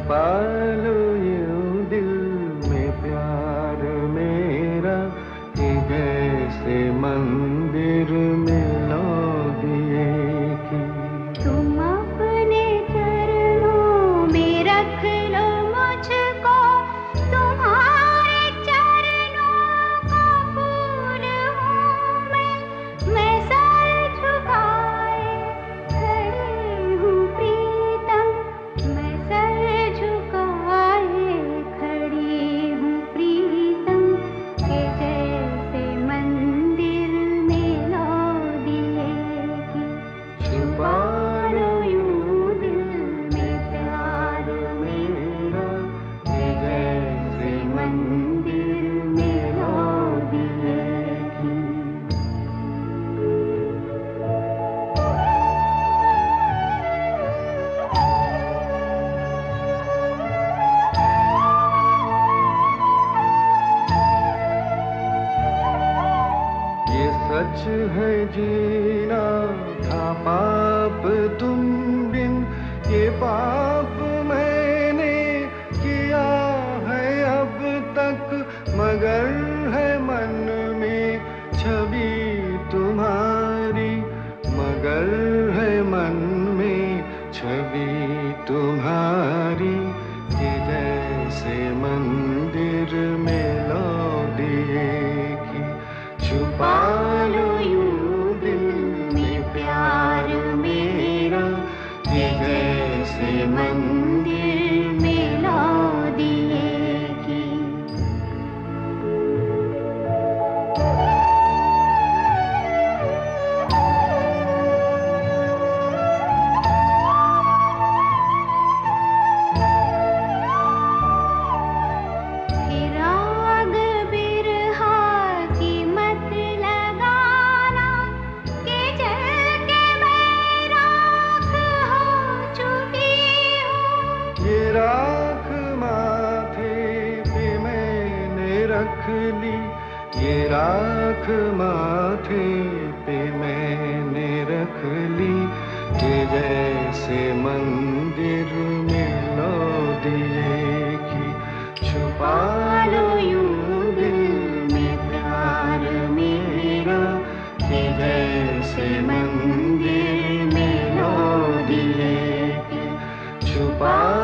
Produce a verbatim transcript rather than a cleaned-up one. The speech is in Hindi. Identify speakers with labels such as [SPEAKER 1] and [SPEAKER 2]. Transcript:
[SPEAKER 1] छुपा लो यूं दिल में प्यार मेरा कि जैसे मंदिर में लो दिए की।
[SPEAKER 2] तुम अपने चरणों में रख लो मुझको, तुम्हारे चरणों का फूल हूँ मैं। मैं सर झुकाए खड़ी हूँ प्रीतम, मैं सर झुकाए खड़ी हूँ प्रीतम, के जैसे मंदिर में लो दिए की। छुपा लो यूं दिल में प्यार मेरा कि जैसे मंदिर में लो दिए की।
[SPEAKER 1] ये सच है जीना था पाप तुम बिन, ये पाप मैंने किया है अब तक, मगर है मन में छवि तुम्हारी, मगर है मन में छवि तुम्हारी, कि जैसे मंदिर में लो दिए की। छुपा लो यूं दिल में प्यार मेरा कि जैसे मंदिर में लो दिए की। फिर आग बिरहा की मत लगाना, कि जल के मैं राख हो चुकी हूँ। ये राख माथे पे मैंने रख ली, ये राख माथे पे मैंने रख ली, कि जैसे मंदिर में लो दिए की। छुपा लो यूं दिल में प्यार मेरा कि जैसे मंदिर में लो दिए की। छुपा